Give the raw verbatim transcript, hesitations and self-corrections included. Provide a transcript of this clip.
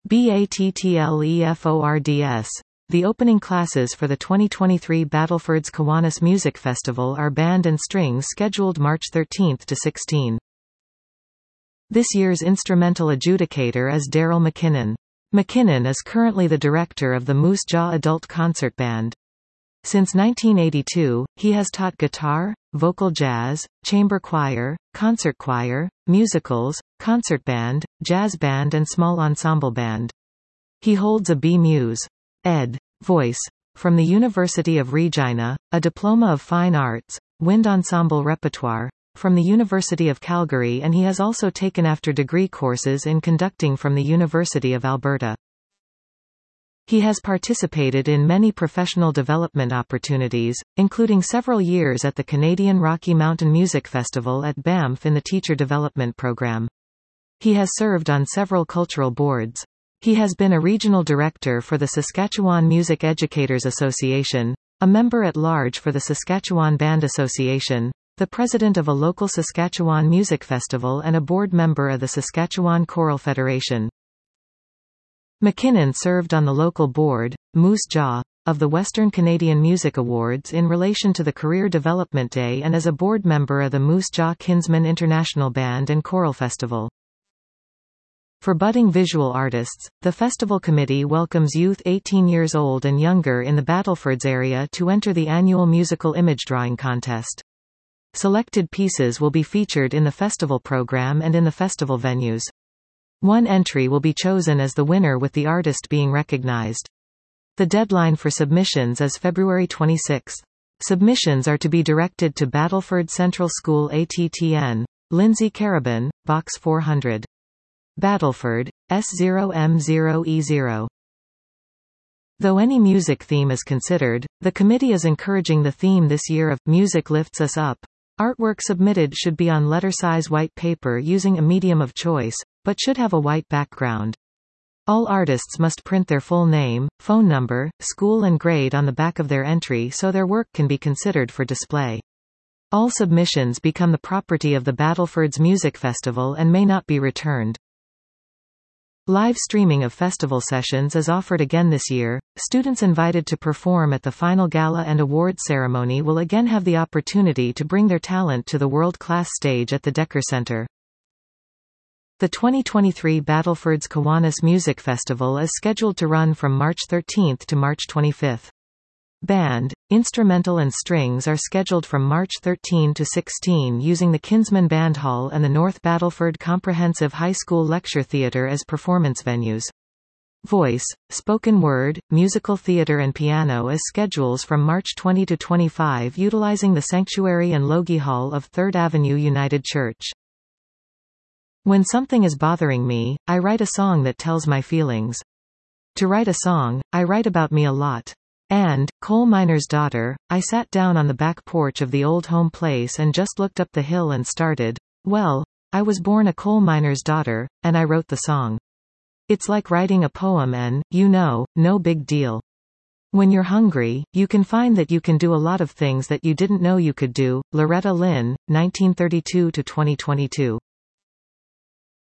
BATTLEFORDS. The opening classes for the twenty twenty-three Battleford's Kiwanis Music Festival are Band and Strings, scheduled March thirteenth to sixteenth. This year's instrumental adjudicator is Daryl McKinnon. McKinnon is currently the director of the Moose Jaw Adult Concert Band. Since nineteen eighty-two, he has taught guitar, vocal jazz, chamber choir, concert choir, musicals, concert band, jazz band and small ensemble band. He holds a B Mus. Ed. Voice. From the University of Regina, a Diploma of Fine Arts, Wind Ensemble Repertoire, from the University of Calgary, and he has also taken after-degree courses in conducting from the University of Alberta. He has participated in many professional development opportunities, including several years at the Canadian Rocky Mountain Music Festival at Banff in the Teacher Development Program. He has served on several cultural boards. He has been a regional director for the Saskatchewan Music Educators Association, a member-at-large for the Saskatchewan Band Association, the president of a local Saskatchewan music festival and a board member of the Saskatchewan Choral Federation. McKinnon served on the local board, Moose Jaw, of the Western Canadian Music Awards in relation to the Career Development Day and as a board member of the Moose Jaw Kinsman International Band and Choral Festival. For budding visual artists, the festival committee welcomes youth eighteen years old and younger in the Battlefords area to enter the annual musical image drawing contest. Selected pieces will be featured in the festival program and in the festival venues. One entry will be chosen as the winner, with the artist being recognized. The deadline for submissions is February twenty-sixth. Submissions are to be directed to Battleford Central School A T T N, Lindsay Carabin, Box four hundred. Battleford, S zero M zero E zero. Though any music theme is considered, the committee is encouraging the theme this year of Music Lifts Us Up. Artwork submitted should be on letter-size white paper using a medium of choice, but should have a white background. All artists must print their full name, phone number, school and grade on the back of their entry so their work can be considered for display. All submissions become the property of the Battlefords Music Festival and may not be returned. Live streaming of festival sessions is offered again this year. Students invited to perform at the final gala and awards ceremony will again have the opportunity to bring their talent to the world-class stage at the Decker Center. The twenty twenty-three Battlefords Kiwanis Music Festival is scheduled to run from March thirteenth to March twenty-fifth. Band, instrumental and strings are scheduled from March thirteenth to sixteenth using the Kinsman Band Hall and the North Battleford Comprehensive High School Lecture Theatre as performance venues. Voice, spoken word, musical theatre and piano as schedules from March twentieth to twenty-fifth utilizing the Sanctuary and Logie Hall of Third Avenue United Church. When something is bothering me, I write a song that tells my feelings. To write a song, I write about me a lot. And, coal miner's daughter, I sat down on the back porch of the old home place and just looked up the hill and started, well, I was born a coal miner's daughter, and I wrote the song. It's like writing a poem and, you know, no big deal. When you're hungry, you can find that you can do a lot of things that you didn't know you could do. Loretta Lynn, nineteen thirty-two to twenty twenty-two.